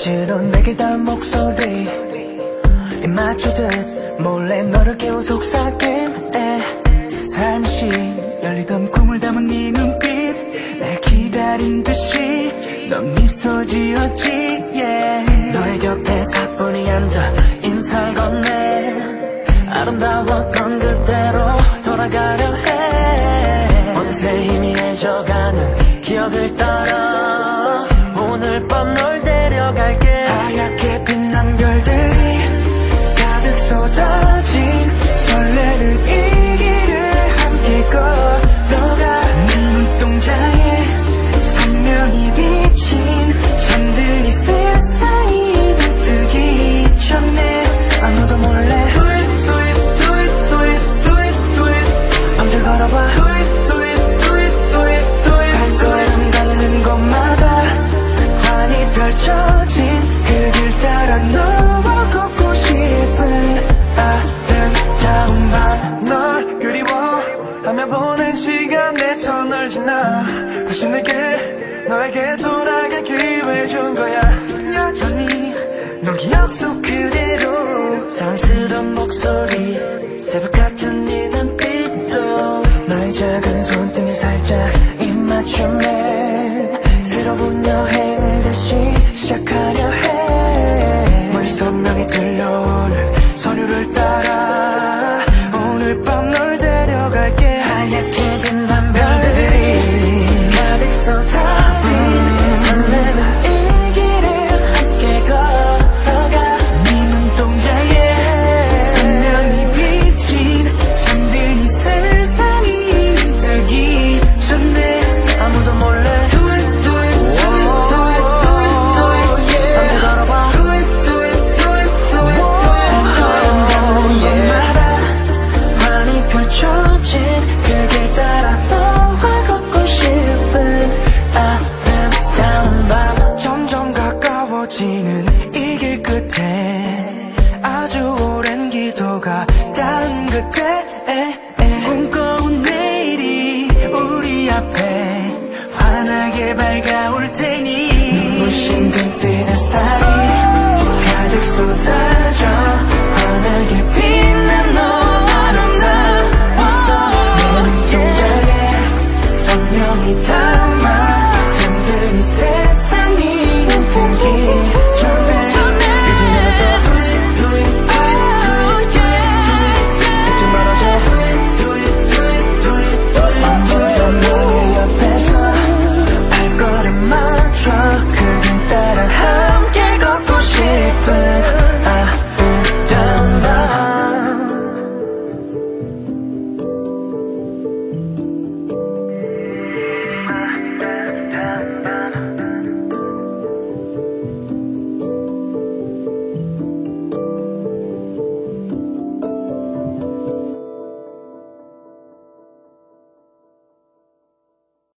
빛으로 내게 닿은 목소리 입 맞추듯 몰래 너를 깨운 속삭임에 살며시 열리던 꿈을 담은 네 눈빛 날 기다린 듯이 넌 미소 지었지 yeah. 너의 곁에 사뿐히 앉아 인사를 건네 아름다웠던 그대로 돌아가려 해 어느새 희미해져가는 기억을 따라 오늘 밤 널 데려갈게 하얗게 빛난 별들이 가득 쏟아진 설레는 이 길을 함께 걸어가 네 눈동자에 선명히 비친 잠든 이 세상이 뜨기 전에 아무도 몰래 Do it, do it, do it, do it, do it, do it 밤새 걸어봐 Do it, do it, do it, do it, do it 발걸음 닿는 곳마다 환히 펼쳐진 그 길 따라 너와 걷고 싶은 아름다운 밤 널 그리워하며 보낸 시간 내 터널 지나 다시 내게 너에게 돌아갈 기회를 준 거야 여전히 넌 기억 속 그대로 사랑스러운 목소리 새벽 같은 네 눈빛도 너의 작은 손등에 살짝 입 맞춤해 새로운 여행을 다시 시작하려 해 멀리 선명히 들려오는 서류를 따라 오늘 밤 널 데려갈게 하얗게 빛난 별들이 가득 쏟아진 설레는 이 길을 함께 걸어가 네 눈동자에 선명히 비친 잠든 이 세상이 뜨기 전에 아무도 몰래 Do it, do it, do it, do it, do it, do it 밤새 걸어봐 Do it, do it, do it, do it, do it 발걸음 닿는 곳마다 환히 펼쳐진 그 길 따라 너와 걷고 싶은 아름다운 밤 점점 가까워지는 이 길 끝에 아주 오랜 기도가 닿은 그때 꿈꿔온 내일이 우리 앞에 환하게 밝아올 테니 눈부신 금빛 햇살이 가득 쏟아져